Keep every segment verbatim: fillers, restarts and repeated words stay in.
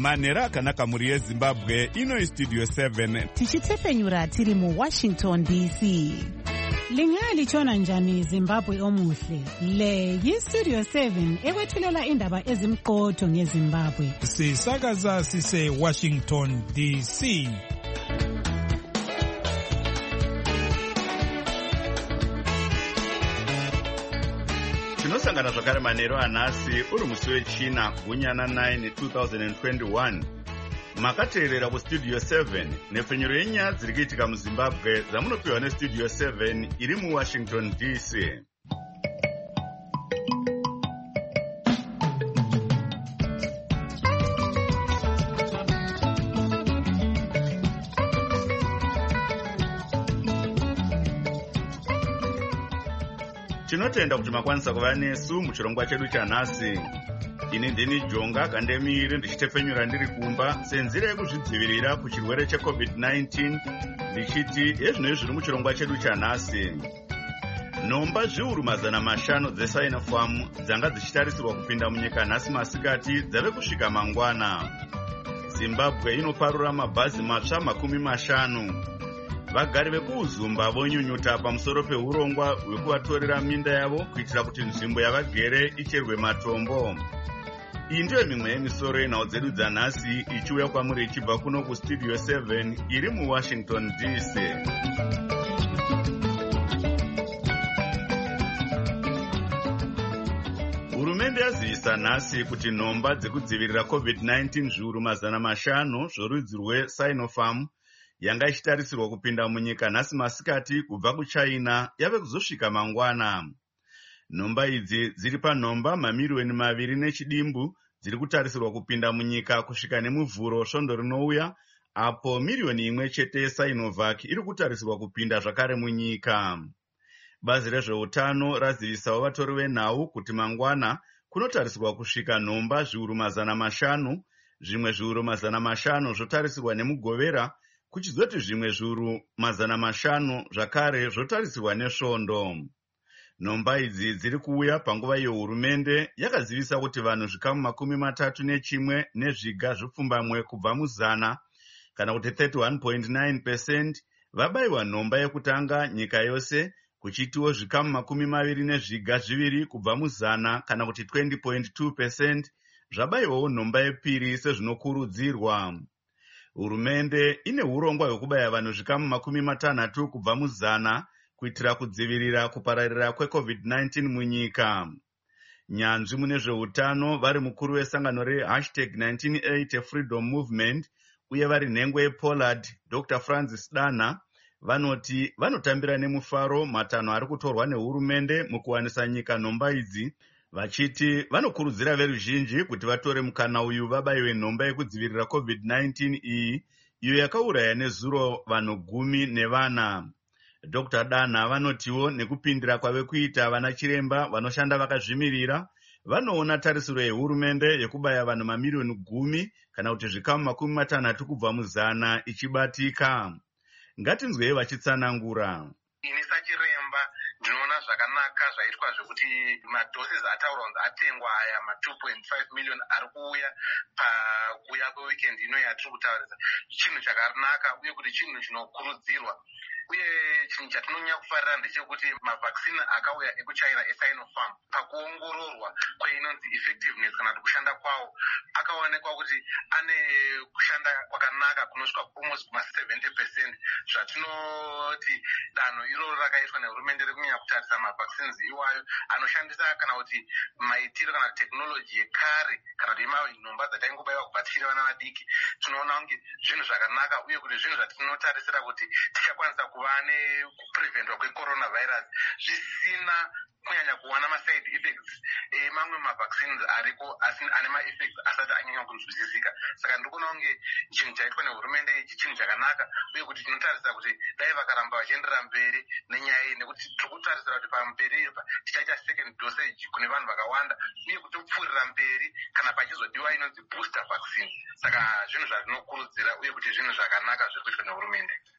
manhero akanaka mhuri yezimbabwe. Ino Studio seven tichitsefenyura tiri muWashington D C. Lingalitshona njani Zimbabwe omuhle? Le yiStudio seven ekwethulela indaba ezimqotho ngeZimbabwe. Sisakaza sise Washington D C. Tinosangana zvakare manhero anhasi uri musi wechina gunyana nine two thousand twenty-one. Makateerera kuStudio seven nepfenyuro yenyaya dziri kuitika muZimbabwe dzamunopiwa neStudio seven iri muWashington D C. Tinotenda kuti makwanisa kuva nesu muchirongwa chedu chanhasi. Ini ndini Jonga Kandemire ndichitefenyura ndiri kumba senzira yekuzvidzivirira kuchirwere checovid nineteen ndichiti ezvino zviri muchirongwa chedu chanhasi. Nhomba zviuru mazana mashanu dzeSinopharm dzanga dzichitarisirwa kupinda munyika nhasi masikati dzave kusvika mangwana. Zimbabwe inoparura mabhazi matsva makumi mashanu. Vagari vekuUzumba vonyunyuta pamusoro peurongwa hwekuvatorera minda yavo kuitira kuti nzvimbo yavagere icherwe matombo. Iyi ndiyo mimwe yemisoro yenhau dzedu dzanhasi ichiuya kwamuri ichibva kuno kuStudio seven iri muWashington D C. Hurumende yazivisa nhasi kuti nhomba dzekudzivirira covid nineteen zviuru mazana mashanu zvorudzi rweSinopharm yanga ichitarisirwa kupinda munyika nhasi masikati kubva kuChina yave kuzosvika mangwana. Nhomba idzi dziri panhomba mamirioni maviri nechidimbu dziri kutarisirwa kupinda munyika kusvika nemuvhuro svondo rinouya, apo mirioni imwe chete yeSinovac iri kutarisirwa kupinda zvakare munyika. Bazi rezveutano razivisawo vatori venhau kuti mangwana kunotarisirwa kusvika nhomba zviuru mazana mashanu, zvimwe zviuru mazana mashanu zvotarisirwa nemugovera, kuchizoti zvimwe zviuru mazana mashanu zvakare zvotarisirwa nesvondo. Nhomba idzi dziri kuuya panguva iyo hurumende yakazivisa kuti vanhu zvikamu makumi matatu nechimwe nezviga zvipfumbamwe kubva muzana kana kuti thirty-one point nine percent vabayiwa nhomba yekutanga nyika yose, kuchitiwo zvikamu makumi maviri nezviga zviviri kubva muzana kana kuti twenty point two percent zvabayiwawo nhomba yepiri sezvinokurudzirwa. Hurumende ine urongwa hwekubaya vanhu zvikamu makumi matanhatu kubva muzana kuitira kudzivirira kupararira kwecovid nineteen munyika. Nyanzvi mune zveutano vari mukuru wesangano rehashtag nineteen eighty Freedom Movement uye vari nhengo yePollard Doctor Francis Dana vanoti vanotambira nemufaro matanho ari kutorwa nehurumende mukuwanisa nyika nhomba idzi, vachiti vanokurudzira veruzhinji kuti vatore mukana uyu vabayiwe nhomba yekudzivirira covid nineteen iyi, iyo yakauraya nezuro vanhu gumi nevana. Doctor Dana vanotiwo nekupindira kwave kuita vana chiremba vanoshanda vakazvimirira, vanoona tarisiro yehurumende yekubaya vanhu mamirioni gumi kana kuti zvikamu makumi matanhatu kubva muzana ichibatika. Ngatinzwei vachitsanangura. Ini sachiremba ndinoona zvakanaka zvaitwa zvekuti madhoses ataurwa kuti atengwa aya ma two point five million ari kuuya pakuuya kweweekend ino yatiri kutaurisa, chinhu chakanaka uye kuti chinhu chinokurudzirwa. Uye chinhu chatinonyanya kufarira ndechekuti mavhaccine akauya ekuChina eSinopharm pakuongororwa kweinonzi effectiveness kana kuti kushanda kwawo akaonekwa kuti ane kushanda kwakanaka kunosvika almost kuma seventy percent, zvatinoti danho iroro rakaitwa nehurumende rekunyanya kutarisa mavaccines iwayo anoshandisa kana kuti maitiro kana technology yekare kana kuti nhomba dzataingobayiwa kubva tichiri vana vadiki. Tinoona kunge zvinhu zvakanaka uye kuti zvinhu zvatinotarisira kuti tichakwanisa kuva nepreventwa kwecoronavirus zvisina kunyanya kuwana maside effects emamwe mavaccines ariko asi ane maeffects asati anyanya kunzwisisika. Saka ndikuona kunge chinhu chaitwa nehurumende ichi chinhu chakanaka uye kuti tinotarisa kuti dai vakaramba vachienderera mberi nenyaya iyi, nekuti tiri kutarisira kuti pamberi tichaita second dosage kune vanhu vakawanda uye kutopfuurira mberi kana pachizodiwa inonzi booster vaccine. Saka zvinhu zvatinokurudzira uye kuti zvinhu zvakanaka zviri kuitwa nehurumende.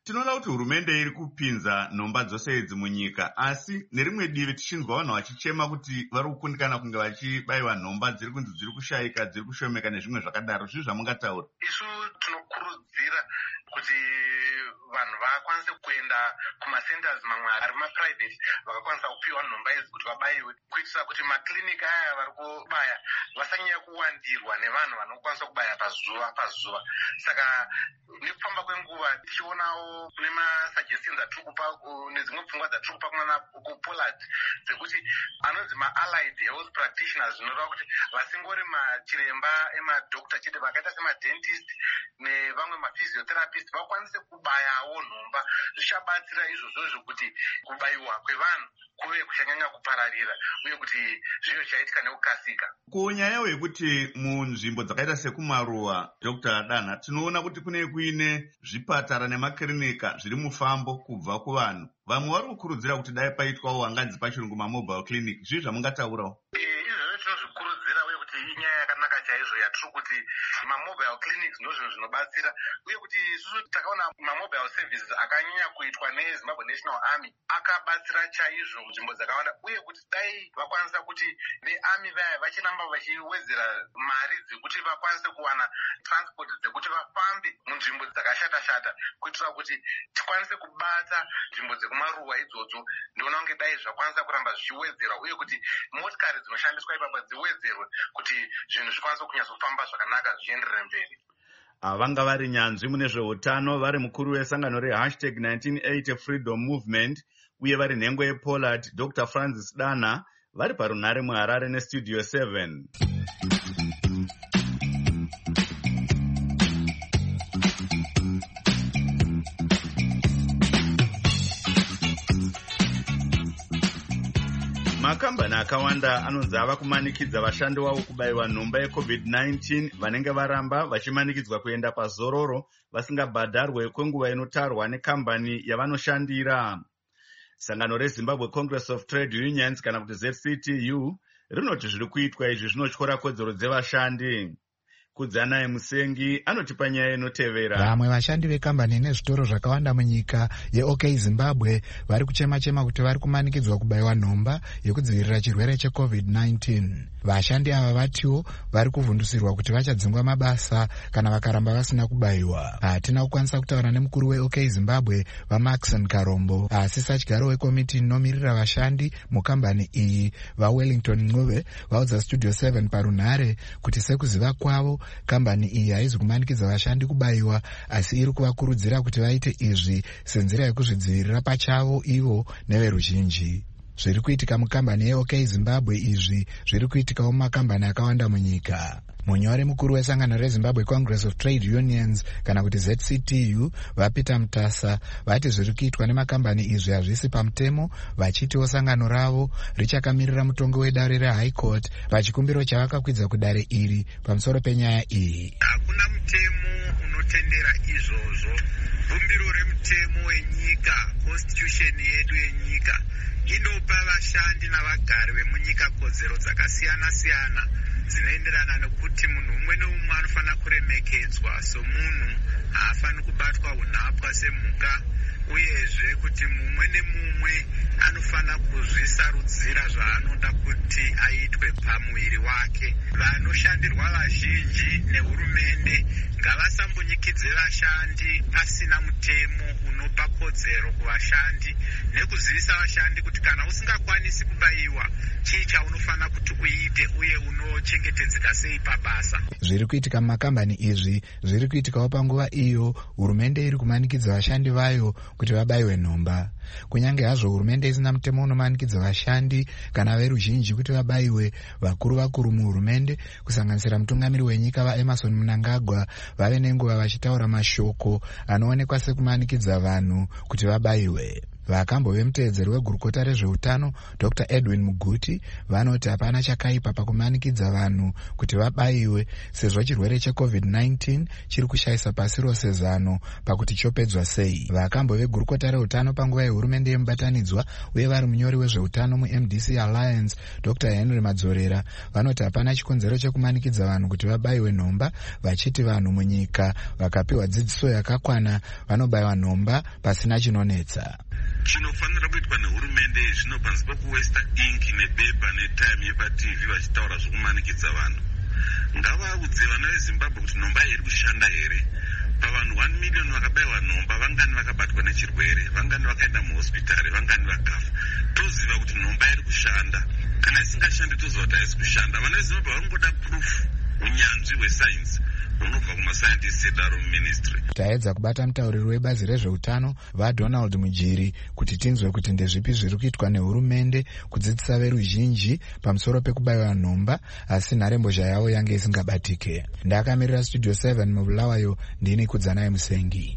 Tinoona kuti hurumende iri kupinza nhomba dzose idzi munyika, asi nerimwe divi tichinzwa vanhu vachichema kuti vari kukundikana kunge vachibayiwa nhomba dziri kunzi dziri kushayika, dziri kushomeka nezvimwe zvakadaro. Zvii zvamungataura? Isu tinokurudzira kuti vanhu vakwanise kuenda kumasenters mamwe ari maprivate vakakwanisa kupiwa nhomba idzi kuti vabayiwe, kuitira kuti makliniki aya vari kubaya vasanyanya kuwandirwa nevanhu vanokwanisa kubaya pazuva pazuva. Saka nekufamba kwenguva tichionawo kune masuggestions atiri kupa nedzimwe pfungwa dzatiri kupa kumana kuPollard dzekuti anonzi ma-allied health practitioners, zvinoreva kuti vasingori machiremba emadokta chete, vakaita semadentist nevamwe maphysiotherapist vakwanise kubayawo nhomba. Zvichabatsira izvozvozvo kuti kubayiwa kwevanhu kuve kuchanyanya kupararira uye kuti zvive chaitika nekukasika. Kunyayawo yekuti munzvimbo dzakaita sekumaruwa, Doctor Dana, tinoona kuti kune kuine zvipatara nemakirinika zviri mufambo kubva kuvanhu. Vamwe vari kukurudzira kuti dai paitwawo hanganzi pachirungu mamobile clinic. Zvii zvamungataurawo? Izvozvo tinozvikurudzira uye kuti inyaya yakanaka chaizvo yatiri kuti mamobile clinics ndozvinhu zvinobatsira, uye kuti isusu takaona mamobile services akanyanya kuitwa neZimbabwe National Army akabatsira chaizvo munzvimbo dzakawanda, uye kuti dai vakwanisa kuti vearmy vaya vachiramba vachiwedzera mari dzekuti vakwanise kuwana transport dzekuti vafambe munzvimbo dzakashata-shata, kuitira kuti tikwanise kubata nzvimbo dzekumaruwa idzodzo. Ndinoona kunge dai zvakwanisa kuramba zvichiwedzerwa uye kuti motikari dzinoshandiswa ipapo dziwedzerwe kuti zvinhu zvikwanise kunyatsofamba zvakanaka zvienderere mberi. Vanga vari nyanzvi mune zveutano, vari mukuru wesangano rehashtag nineteen eighty Freedom Movement uye vari nhengo yePollard, Doctor Francis Dana, vari parunhare muHarare neStudio seven. Makambani akawanda anonzi ava kumanikidza vashandi wavo kubayiwa nhomba yecovid nineteen vanenge varamba vachimanikidzwa kuenda pazororo vasingabhadharwe kwenguva inotarwa nekambani yavanoshandira. Sangano reZimbabwe Congress of Trade Unions kana kuti Z C T U rinoti zviri kuitwa izvi zvinotyora kodzero dzevashandi. Kudzanaye Musengi anotipa nyaya inotevera. Vamwe vashandi vekambani nezvitoro zvakawanda munyika yeOK Zimbabwe vari kuchema-chema kuti vari kumanikidzwa kubayiwa nhomba yekudzivirira chirwere checovid nineteen. Vashandi ava vatiwo vari kuvhundusirwa kuti vachadzingwa mabasa kana vakaramba vasina kubayiwa. Hatina kukwanisa kutaura nemukuru weOK Zimbabwe vaMaxon Karombo, asi satyaro wekomiti inomirira vashandi mukambani iyi vaWellington Ncube vaudza Studio seven parunhare kuti sekuziva kwavo kambani iyi haizi kumanikidza vashandi kubayiwa, asi iri kuvakurudzira kuti vaite izvi senzira yekuzvidzivirira pachavo ivo neveruzhinji. Zviri kuitika mukambani yeOK Zimbabwe izvi zviri kuitikawo mumakambani akawanda munyika. Munyori mukuru wesangano reZimbabwe Congress of Trade Unions kana kuti Z C T U vaPeter Mutasa vati zviri kuitwa nemakambani izvi hazvisi pamutemo, vachitiwo sangano ravo richakamirira mutongo wedare reHigh Court pachikumbiro chavakakwidza kudare iri pamusoro penyaya iyi. Hakuna mutemo unotendera izvozvo. Bumbiro remutemo wenyika, constitution yedu yenyika, inopa vashandi navagari vemunyika kodzero dzakasiyana-siyana dzinoenderana nekuti munhu umwe neumwe anofanira kuremekedzwa somunhu, haafani kubatwa unhapwa semhuka, uyezve kuti mumwe nemumwe anofanira kuzvisarudzira zvaanoda kuti aitwe pamuviri wake. Vanoshandirwa vazhinji nehurumende ngavasambonyikidze vashandi pasina mutemo unopa kodzero kuvashandi, nekuzivisa vashandi kuti kana usingakwanisi kubayiwa chii chaunofanira kuti uite uye unochengetedzeka sei pabasa. Zviri kuitika mumakambani izvi zviri kuitikawo panguva iyo hurumende iri kumanikidza vashandi vayo kuti vabayiwe nhomba. Kunyange hazvo hurumende isina mutemo unomanikidza vashandi kana veruzhinji kuti vabayiwe, vakuru vakuru muhurumende kusanganisira mutungamiri wenyika vaEmerson Mnangagwa vave nenguva vachitaura mashoko anoonekwa sekumanikidza vanhu kuti vabayiwe. Vakambove muteedzeri wegurukota rezveutano Dr Edwin Muguti vanoti hapana chakaipa pakumanikidza vanhu kuti vabayiwe sezvo chirwere checovid nineteen chiri kushayisa pasi rose zano pakuti chopedzwa sei. Vakambove gurukota reutano panguva yehurumende yemubatanidzwa uye vari munyori wezveutano muM D C Alliance Dr Henry Madzorera vanoti hapana chikonzero chekumanikidza vanhu kuti vabayiwe nhomba, vachiti vanhu munyika vakapiwa dzidziso yakakwana vanobayiwa nhomba pasina chinonetsa. Chinofanira kuitwa nehurumende zvino panzi pakuwesta ingi nepepa netime yepaTV vachitaura zvokumanikidza vanhu. Ngavaudze vana veZimbabwe kuti nhomba iri kushanda here. Pavanhu one million vakabayiwa nhomba, vangani vakabatwa nechirwere, vangani vakaenda muhospitari, vangani vakafa. Toziva kuti nhomba iri kushanda. Kana isingashandi toziva kuti haisi kushanda. Vana veZimbabwe vanongoda proof, unyanzvi hwesainzi unobva kumascientists edaro muministry. Taedza kubata mutauriri webazi rezveutano vaDonald Mujiri kuti tinzwe kuti ndezvipi zviri kuitwa nehurumende kudzidzisa veruzhinji pamusoro pekubayiwa nhomba, asi nharembozha yavo yange isingabatike. Ndakamirira Studio seven mubulawayo, ndini Kudzanai Musengi.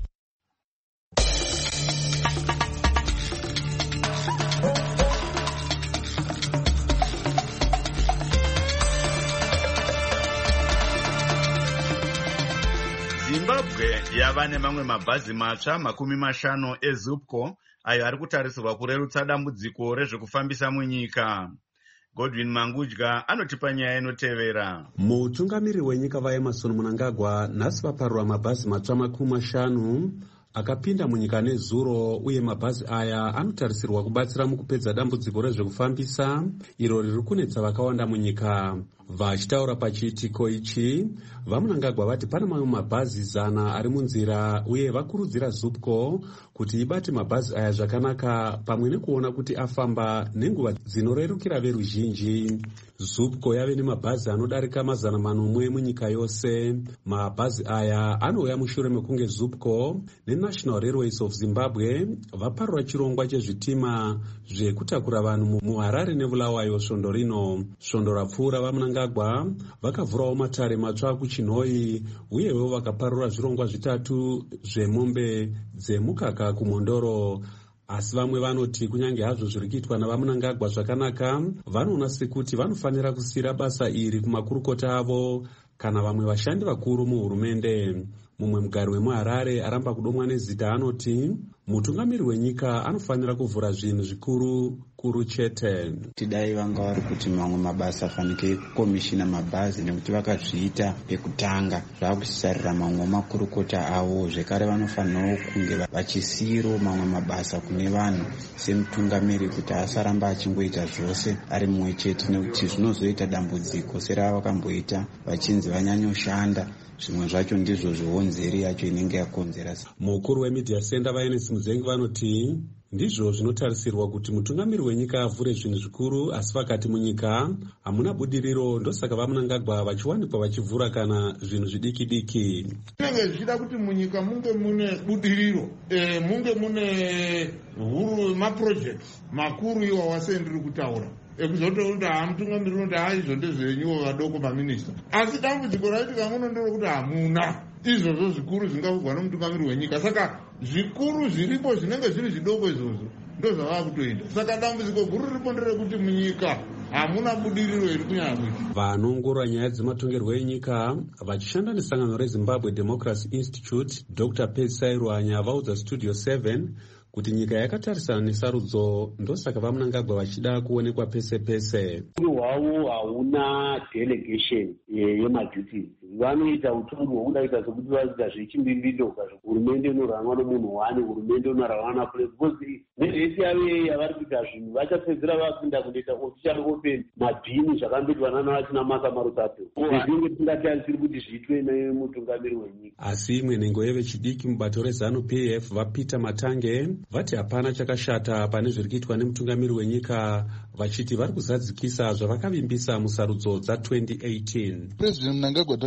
Zimbabwe yava nemamwe mabhazi matsva makumi mashanu eZupco ayo ari kutarisirwa kurerutsa dambudziko rezvekufambisa munyika. Godwin Mangudya anotipa nyaya inotevera. Mutungamiri wenyika vaEmmerson Mnangagwa nhasi vaparura mabhazi matsva makumi mashanu akapinda munyika nezuro, uye mabhazi aya anotarisirwa kubatsira mukupedza dambudziko rezvekufambisa iro riri kunetsa vakawanda munyika. Vachitaura pachiitiko ichi, vaMnangagwa vati pana mamwe mabhazi zana ari munzira, uye vakurudzira Zupco kuti ibate mabhazi aya zvakanaka pamwe nekuona kuti afamba nenguva dzinorerukira veruzhinji. Zupco yave nemabhazi anodarika mazana manomwe munyika yose. Mabhazi aya anouya mushure mekunge Zupco neNational Railways of Zimbabwe vaparura chirongwa chezvitima zvekutakura vanhu muHarare neBulawayo svondo rino. Svondo rapfuura vaMnangagwa vakavhurawo matare matsva kuChinhoyi, uyewo vakaparura zvirongwa zvitatu zvemombe dzemukaka kuMondoro. Asi vamwe vanoti kunyange hazvo zviri kuitwa navaMnangagwa zvakanaka, vanoona sekuti vanofanira kusiyira basa iri kumakurukota avo kana vamwe vashandi vakuru muhurumende. Mumwe mugari wemuHarare aramba kudomwa nezita anoti mutungamiri wenyika anofanira kuvhura zvinhu zvikuru kuru chete. Tidai vanga vari kuti mamwe mabasa afanike kukomishina mabhazi nekuti vakazviita pekutanga, zvakusarira mamwe makurukota avo. Zvekare vanofanirawo kunge vachisiyiro mamwe mabasa kune vanhu semutungamiri kuti asaramba achingoita zvose ari mumwe chete, nekuti zvinozoita dambudziko seravakakamboita vachinzi vanyanyoshanda. Zvimwe zvacho ndizvo zvihonzeri yacho inenge yakonzera. Mukuru wemedia center vaEnesi Muzengi vanoti ndizvo zvinotarisirwa kuti mutungamiri wenyika avhure zvinhu zvikuru, asi vakati munyika hamuna budiriro, ndosaka vaMnangagwa vachiwanikwa vachivhura kana zvinhu zvidiki-diki. Zvinenge zvichida kuti munyika munge mune budiriro, e, munge mune huru maprojects makuru iwo wasendiri kutaura ekuzotounda hamutungamiri unoti haizvo ndezvenyuwo vadoko maminista. Asi dambudziko raitika muno ndiro kuti hamuna izvozvo zvikuru zvingavugwa nomutungamiri wenyika. Saka zvikuru zviripo zvinenge zviri zvidoko izvozvo ndo zvava kutoita. Saka dambudziko guru riripo nderekuti munyika hamuna budiriro iri kunyanya kuita. Vanoongorora nyaya dzematongerwo enyika vachishanda nesangano reZimbabwe Democracy Institute Dr Petsai Rwanya vaudza Studio seven kuti nyika yakatarisana nesarudzo, ndosaka vaMnangagwa vachida kuonekwa pese pese. Hwavo hauna delegation yemaduties, vanoita utongi hwokudaita sokuti vaita zvechimbimbito. Hurumende inorangwa nomunhu wani, hurumende inorangwa napule, because nezvese yave yavari kuita zvinhu vachapedzera vapinda kunoita official open mabhini zvakamboitwa nanavachina Masa Marutato. Zvinenge tingatarisiri kuti zviitwe nemutungamiri wenyika. Asi imwe nhengo yevechidiki mubato reZanu-P F vaPeter Matange vati hapana chakashata pane zviri kuitwa nemutungamiri wenyika, vachiti vari kuzadzikisa zvavakavimbisa musarudzo dza twenty eighteen. President Mnangagwa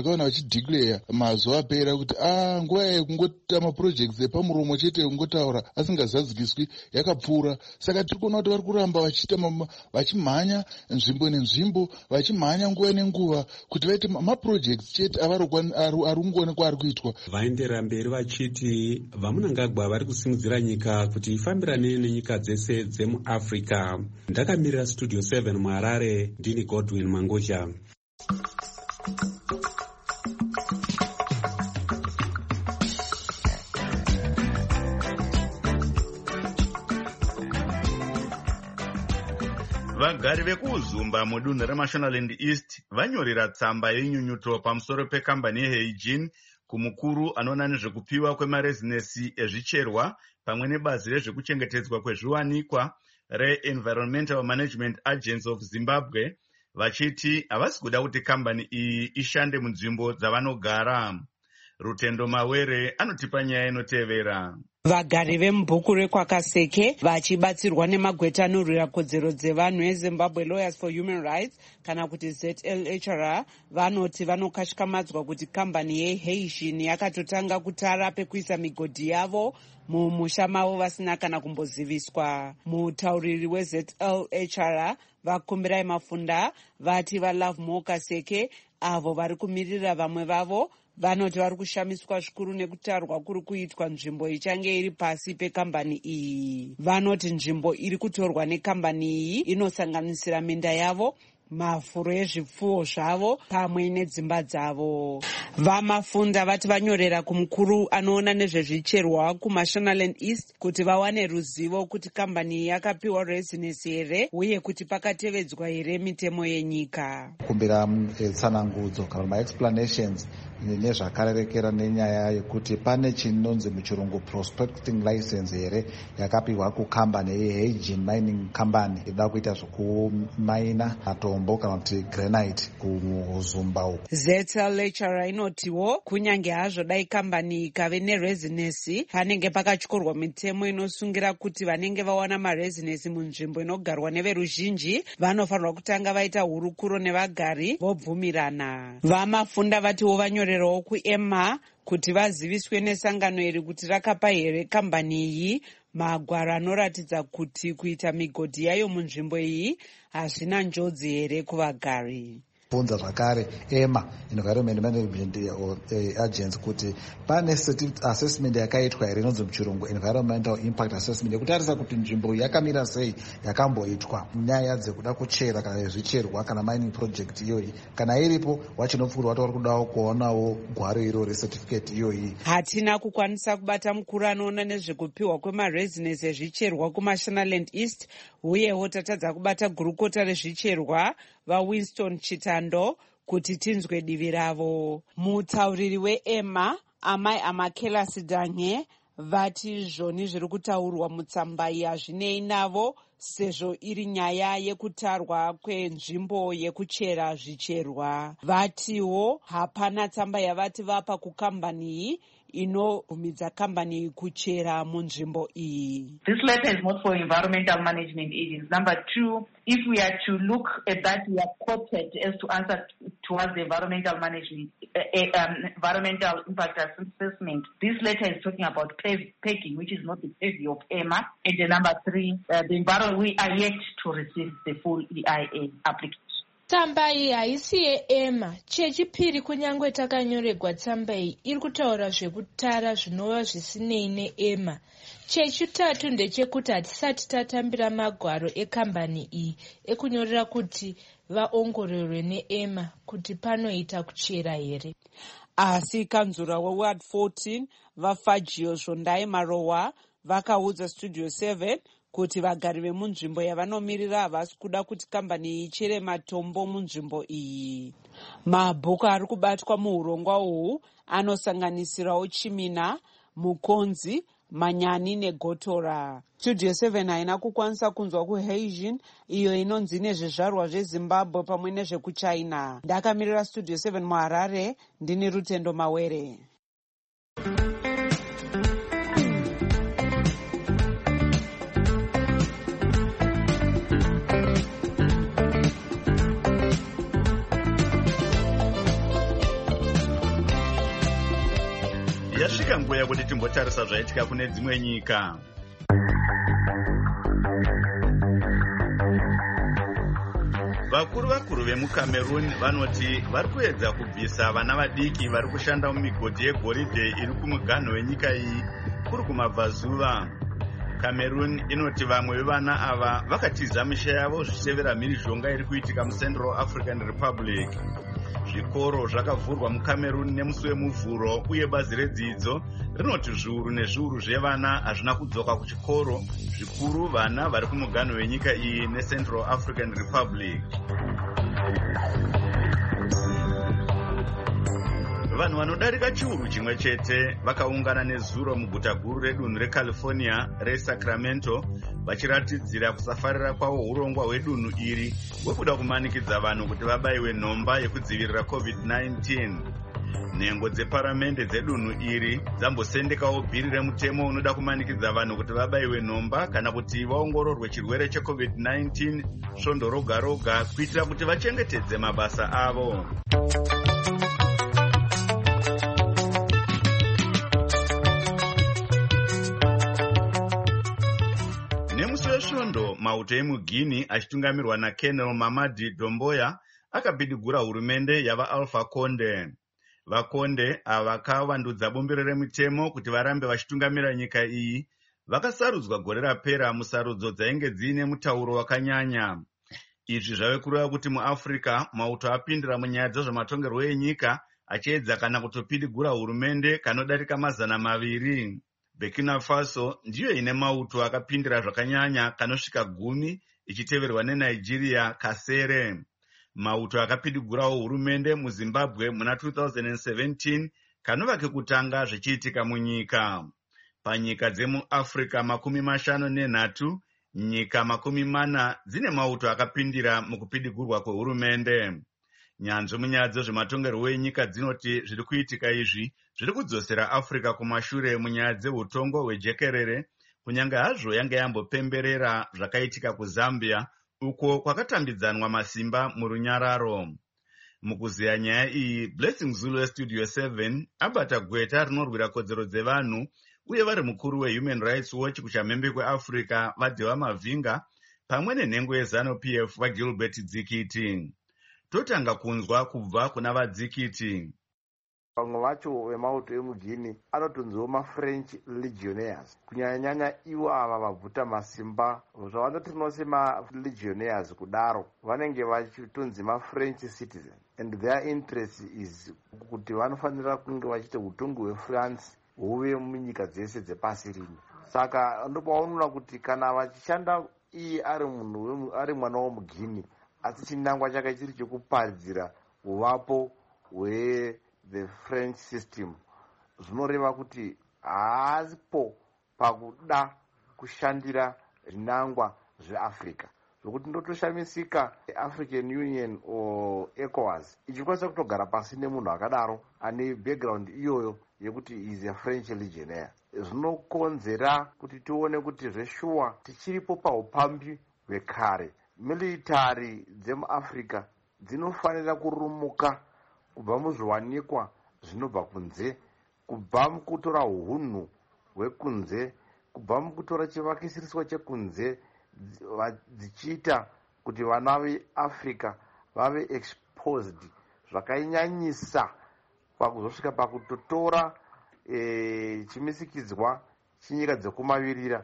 ndakaona vachideclare mazuva apera kuti a nguva yekungota maprojects epamuromo chete kungotaura asingazadzikiswi yakapfuura. Saka tiri kuona kuti vari kuramba vachiita vachimhanya nzvimbo nenzvimbo, vachimhanya nguva nenguva kuti vaite maprojects chete avari kungoonekwa ari kuitwa. Vaenderera mberi vachiti vaMunangagwa vari kusimudzira nyika kuti ifambirane nenyika dzese dzemuAfrica. Ndakamirira Studio seven muHarare, ndini Godwin Mangoja. Vagari vekuzumba mudunhu reMashonaland East vanyorera tsamba yenyunyuto pamusoro pekambani yeHeijin kumukuru anoona nezvekupiwa kwemarezinesi ezvicherwa pamwe nebazi rezvekuchengetedzwa kwezviwanikwa reEnvironmental Management Agency of Zimbabwe, vachiti havasi kuda kuti kambani iyi ishande munzvimbo dzavanogara. Rutendo Mawere anotipa nyaya inotevera. Vagari vemubhuku reKwakaseke vachibatsirwa nemagweta anorwira kodzero dzevanhu eZimbabwe Lawyers for Human Rights kana kuti Z L H R vanoti vanokashikamadzwa kuti kambani yeHeijin yakatotanga kutara pekuisa migodhi yavo mumusha mavo vasina kana kumboziviswa. Mutauriri weZ L H R vakumbirai Mafunda vati vaLove More Kaseke avo vari kumirira vamwe vavo vanoti vari kushamiswa zvikuru nekutarwa kuri kuitwa nzvimbo ichange iri pasi pekambani iyi. Vanoti nzvimbo iri kutorwa nekambani iyi inosanganisira minda yavo, mafuro ezvipfuwo zvavo pamwe nedzimba dzavo. VaMafunda vati vanyorera kumukuru anoona nezvezvicherwa kuMashonaland East kuti vawane ruzivo kuti kambani iyi yakapiwa rezinesi here uye kuti pakatevedzwa here mitemo yenyika. Kumbira tsanangudzo kana ma-explanations nezvakarerekera nenyaya yekuti pane chinonzi muchirungu prospecting license here yakapiwa kukambani yeHeijin Mining Company ida kuita zvokumaina matombo kana kuti granite kuzumba uku. Z L H R inotiwo kunyange hazvo dai kambani ikave nerezinesi panenge pakatyorwa mitemo inosungira kuti vanenge vawana marezinesi munzvimbo inogarwa neveruzhinji vanofanirwa kutanga vaita hurukuro nevagari vobvumirana. VaMafunda vatiwo vanyorerawo kuEMA kuti vaziviswe nesangano iri kuti rakapa here kambani iyi magwaro anoratidza kuti kuita migodhi yayo munzvimbo iyi hazvina njodzi here kuvagari. Bvunza zvakare EMA, Environment Management Agency, kuti pane assessment yakaitwa here inonzi muchirungu Environmental Impact Assessment yekutarisa kuti nzvimbo yakamira sei yakamboitwa nyaya dzekuda kuchera kana zvicherwa kana mining project iyoyi. Kana iripo wachinopfuura wati vari kudawo kuonawo gwaro iro recertificate iyoyi. Hatina kukwanisa kubata mukuru anoona nezvekupiwa kwemarezinesi ezvicherwa kuMashonaland East uyewo tatadza kubata gurukota rezvicherwa vaWinston Chitando kuti tinzwe divi ravo. Mutauriri weEMA Amai Amakela Sidange vati zvoni zviri kutaurwa mutsamba iyi hazvinei navo sezvo iri nyaya yekutarwa kwenzvimbo yekuchera zvicherwa. Vatiwo hapana tsamba yavati vapa kukambani iyi inobvumidza kambani kuchera munzvimbo iyi. This letter is not for environmental management agents. Number two, if we are to look at that, we are quoted as to answer towards the environmental management, uh, um, environmental impact assessment. This letter is talking about pegging, which is not the purview of EMA. And the number three, uh, the environment, we are yet to receive the full E I A application. Tsamba iyi haisi yeEMA. Chechipiri, kunyange takanyorerwa tsamba iyi iri kutaura zvekutara zvinova zvisinei neEMA. Chechitatu ndechekuti hatisati tatambira magwaro ekambani iyi ekunyorera kuti vaongororwe neEMA kuti panoita kuchera here. Asi kanzura weWard fourteen vaFagio Zvondai Marowa vakaudza Studio seven kuti vagari vemunzvimbo yavanomiririra havasi kuda kuti kambani iyi ichere matombo munzvimbo iyi. Mabhuku ari kubatwa muurongwa uhu anosanganisirawo Chimina, Mukonzi, Manyani neGotora. Studio seven haina kukwanisa kunzwa kuHeijin iyo inonzi nezvizvarwa zveZimbabwe pamwe nezvekuChina. Ndakamirira Studio seven muHarare, ndini Rutendo Mawere. yasvika nguva yekuti timbotarisa zvaitika kune dzimwe nyika. Vakuru vakuru vemuCameroon vanoti vari kuedza kubvisa vana vadiki vari kushanda mumigodhi yegoridhe iri kumuganho wenyika iyi kuri kumabvazuva. Cameroon inoti vamwe vevana ava vakatiza misha yavo zvichitevera mhirizhonga iri kuitika muCentral African Republic. Zvikoro zvakavhurwa muCameroon nemusi wemuvhuro uye bazi redzidzo rinoti zviuru nezviuru zvevana hazvina kudzoka kuchikoro, zvikuru vana vari kumuganho wenyika iyi neCentral African Republic. Vanhu vanodarika chiuru chimwe chete vakaungana nezuro muguta guru redunhu reCalifornia reSacramento vachiratidzira kusafarira kwavo urongwa hwedunhu iri hwekuda kumanikidza vanhu kuti vabayiwe nhomba yekudzivirira covid nineteen. Nhengo dzeparamende dzedunhu iri dzambosendekawo bhiri remutemo unoda kumanikidza vanhu kuti vabayiwe nhomba kana kuti vaongororwe chirwere checovid nineteen svondo roga roga kuitira kuti vachengetedze mabasa avo. Nemusi wesvondo, mauto emuGuinea achitungamirwa naKenel Mamadi Domboya akabidigura hurumende yava Alpha Conde. VaConde ava vakavandudza bumbiro remutemo kuti varambe vachitungamira nyika iyi vakasarudzwa gore rapera musarudzo dzainge dziine mutauro wakanyanya. Izvi zvave kureva kuti muAfrica mauto apindira munyaya dzezvematongerwo enyika achiedza kana kutopidigura hurumende kanodarika mazana maviri. Burkina Faso ndiyo ine mauto akapindira zvakanyanya kanosvika gumi ichiteverwa neNigeria kasere. Mauto akapidigurawo hurumende muZimbabwe muna two thousand seventeen kanova kekutanga zvichiitika munyika. Panyika dzemuAfrica makumi mashanu nenhatu, nyika makumi mana dzine mauto akapindira mukupidigurwa kwehurumende. Nyanzvi munyaya dzezvematongerwo enyika dzinoti zviri kuitika izvi zviri kudzosera Africa kumashure munyaya dzeutongo hwejekerere, kunyange hazvo yange yambopemberera zvakaitika kuZambia uko kwakatambidzanwa masimba murunyararo. Mukuziya nyaya iyi, Blessing Zulu weStudio seven abata gweta rinorwira kodzero dzevanhu uye vari mukuru weHuman Rights Watch kuchamhembe kweAfrica vaDhewa Mavhinga pamwe nenhengo yeZanu-P F vaGilbert Dzikiti. Totanga kunzwa kubva kuna vaDzikiti. Vamwe vacho vemauto emuGuinea anotonziwo maFrench legionnaires, kunyanya-nyanya ivo ava vabvuta masimba zvavanoti tinose malegionnaires kudaro vanenge vachitonzi maFrench citizen, and their interest is kuti vanofanira kunge vachite utongi hweFrance huve munyika dzese dzepasi rino. Saka ndopaunoona kuti kana vachishanda iye ari munhu ari mwana womuGuinea asi chinangwa chake chiri chekuparidzira uvapo hwe the French system, zvinoreva kuti haasipo pakuda kushandira zvinangwa zveAfrica, zvokuti ndotoshamisika African Union o ECOWAS ichikwanisa kutogara pasi nemunhu akadaro ane background iyoyo yekuti is a French legionnaire. Zvinokonzera kuti tione kuti zveshuwa tichiripo paupambi hwekare. Military dzemuAfrica dzinofanira kurumuka kubva muzviwanikwa zvinobva kunze, kubva mukutora hunhu hwekunze, kubva mukutora chivakisiriswa chekunze, dzichiita kuti vana veAfrica vave exposed zvakainyanyisa pakuzosvika pakutotora e, chimisikidzwa chinyika dzekumavirira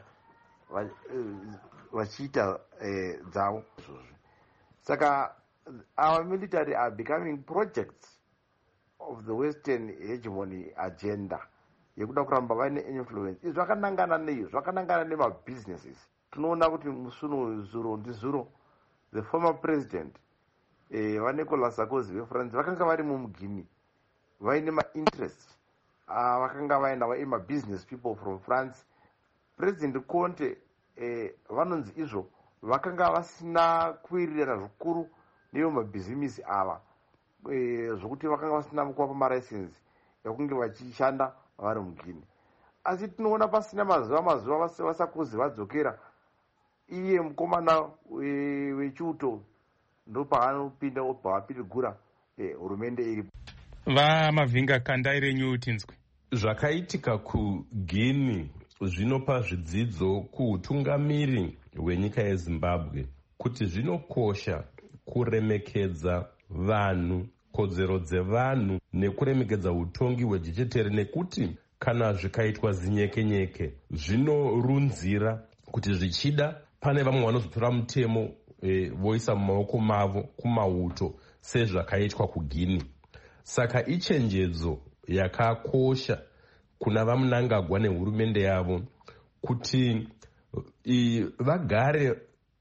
vachiita e, dzavo izvozvi. Saka our military are becoming projects of the Western hegemony agenda yekuda kuramba vaine influence. Izvi zvakanangana nei? Zvakanangana nemabusinesses. Tinoona kuti musuno zuro ndizuro the former president eh, vaNicolas Sarkozy veFrance vakanga vari muMuguinea vaine mainterest uh, vakanga vaenda vaima business people from France. President Conte eh, vanonzi izvo vakanga vasina kuwirirana zvikuru neyo mabhizimisi ava e, zvokuti vakanga vasina kuwapa maricense ekunge vachishanda vari muGuinea. Asi tinoona pasina mazuva mazuva vaSarkozy vadzokera, iye mukomana wechiuto ndo paanopinda obva apidigura hurumende iripo. VaMavhinga kandai renyu tinzwe. zvakaitika kuguinea zvinopa zvidzidzo kuutungamiri hwenyika yezimbabwe kuti zvinokosha kuremekedza vanhu, kodzero dzevanhu nekuremekedza utongi hwejechetere, nekuti kana zvikaitwa zinyekenyeke zvinorunzira kuti zvichida pane vamwe vanozotora mutemo e, voisa mumaoko mavo kumauto sezvakaitwa kuguinea. Saka ichenjedzo yakakosha kuna vaMnangagwa nehurumende yavo kuti i, vagare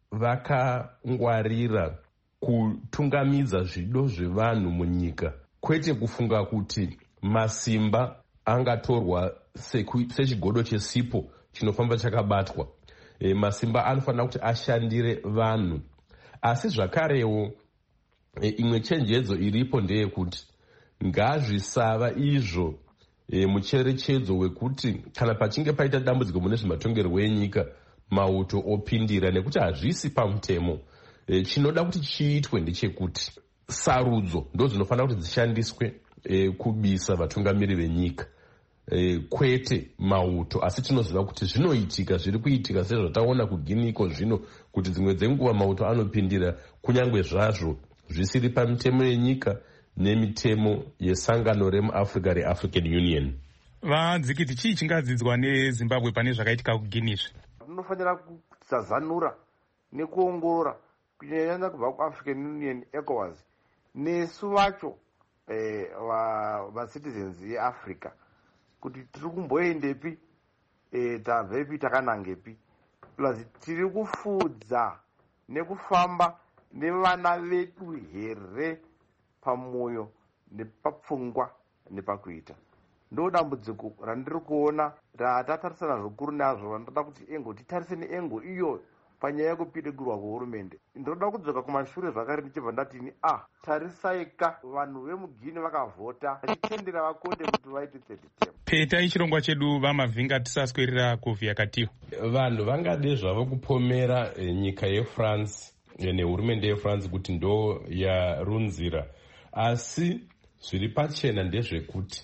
vakangwarira kutungamidza zvido zvevanhu munyika, kwete kufunga kuti masimba angatorwa sechigodo chesipo chinofamba chakabatwa. E, masimba anofanira kuti ashandire vanhu. Asi zvakarewo e, imwe chenjedzo iripo ndeyekuti ngazvisava izvo e, mucherechedzo wekuti kana pachinge paita dambudziko mune zvematongerwo enyika mauto opindira, nekuti hazvisi pamutemo. E, chinoda kuti chiitwe ndechekuti sarudzo ndo dzinofanira kuti dzishandiswe e, kubisa vatungamiri venyika, e, kwete mauto. Asi tinoziva kuti zvinoitika, zviri kuitika sezvataona kuguinea iko zvino, kuti dzimwe dzenguva mauto anopindira kunyange zvazvo zvisiri pamitemo yenyika nemitemo yesangano remuafrica reAfrican Union. Vanzikiti, chii chingadzidzwa nezimbabwe pane zvakaitika kuguinea? Tinofanira kusazanura nekuongorora kunyanya kubva kuAfrican Union, ECOWAS, nesu vacho eh, vacitizens va yeAfrica, kuti tiri kumboendepi, eh, tabvepi takanangepi, plus tiri kufudza nekufamba nevana vedu here pamoyo nepapfungwa nepakuita. Ndo dambudziko randiri kuona ratatarisana zvikuru nazvo. Vandoda kuti engo titarise neengo iyo panyaya yekupidigurwa kwehurumende. Ndinoda kudzoka kumashure zvakare ndichibva ndatini ah tarisaika vanhu vemuguinea vakavhota vachitendera vakonde kuti vaite third term. Peta chirongwa chedu vamavhinga tisaswerera kuvhiya katiyo. Vanhu vangade zvavo kupomera e, nyika yeFrance e, nehurumende yeFrance kuti ndo yarunzira, asi zviri pachena ndezvekuti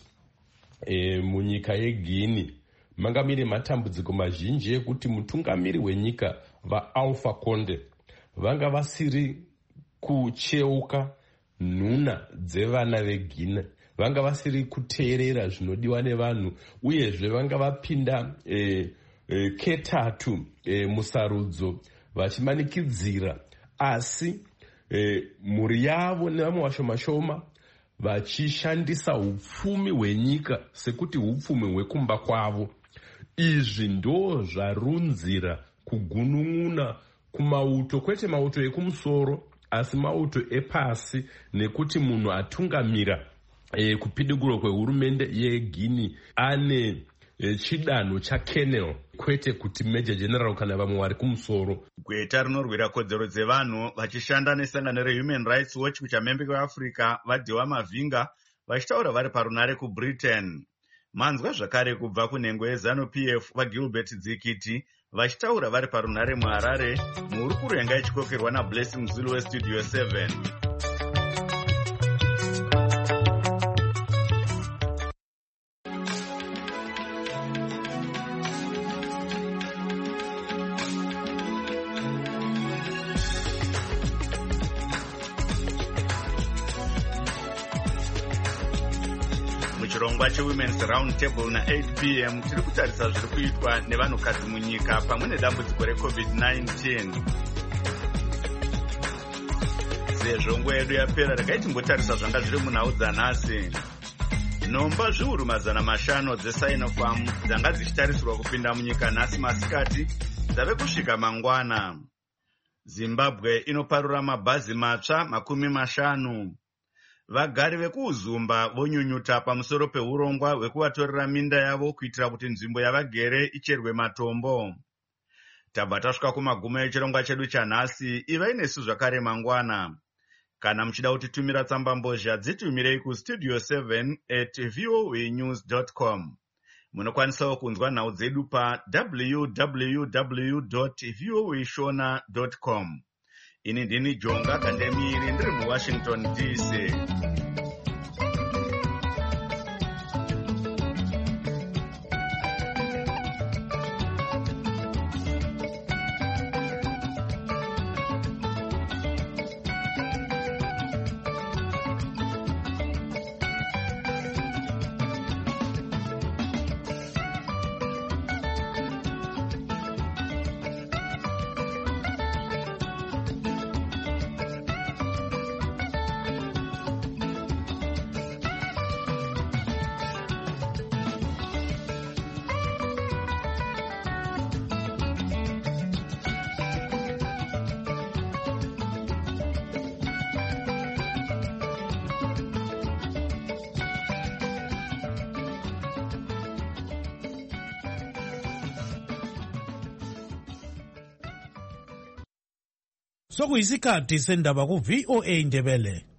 e, munyika yeguinea manga mire matambudziko mazhinji ekuti mutungamiri wenyika vaAlpha Conde vanga vasiri kucheuka nhuna dzevana veguinea, vanga vasiri kuteerera zvinodiwa nevanhu, uyezve vanga vapinda e, e, ketatu e, musarudzo vachimanikidzira, asi e, mhuri yavo nevamwe vashoma-shoma vachishandisa upfumi hwenyika sekuti upfumi hwekumba kwavo. Izvi ndo zvarunzira kugunun'una kumauto, kwete mauto ekumusoro asi mauto epasi, nekuti munhu atungamira e, kupidugurwa kwehurumende yeguinea ane e, chidanho chacolonel, kwete kuti major general kana vamwe vari kumusoro. Gweta rinorwira kodzero dzevanhu vachishanda nesangano reHuman Rights Watch kuchamhembe kweAfrica vadhiwa mavhinga vachitaura vari parunare kuBritain. Manzwa zvakare kubva kunhengo yeZANU-P F vaGilbert Dzikiti vachitaura vari parunare muHarare, muhurukuro yanga ichikokerwa naBlessing Zulu weStudio seven. Muchirongwa cheWomen's Round Table na eight p m tiri kutarisa zviri kuitwa nevanhukadzi munyika pamwe nedambudziko reCovid nineteen. Sezvo nguva yedu yapera rakaiti mbotarisa zvanga zviri munhau dzanhasi. Nhomba zviuru mazana mashanu dzeSinopharm dzanga dzichitarisirwa kupinda munyika nhasi masikati dzave kusvika mangwana. Zimbabwe inoparura mabhazi matsva makumi mashanu. Vagari vekuuzumba vonyunyuta pamusoro peurongwa hwekuvatorera minda yavo kuitira kuti nzvimbo yavagere icherwe matombo. Tabva tasvika kumagumo echirongwa chedu chanhasi. Ivai nesu zvakare mangwana. Kana muchida kutitumira tsamba mbozha dzitumirei kustudio seven at voa news dot com. Munokwanisawo kunzwa nhau dzedu pa w w w dot voa shona dot com. Ini ndini Jonga Kandemiri ndiri muWashington D C. sokuyisikhathi sendaba ku-V O A Ndebele.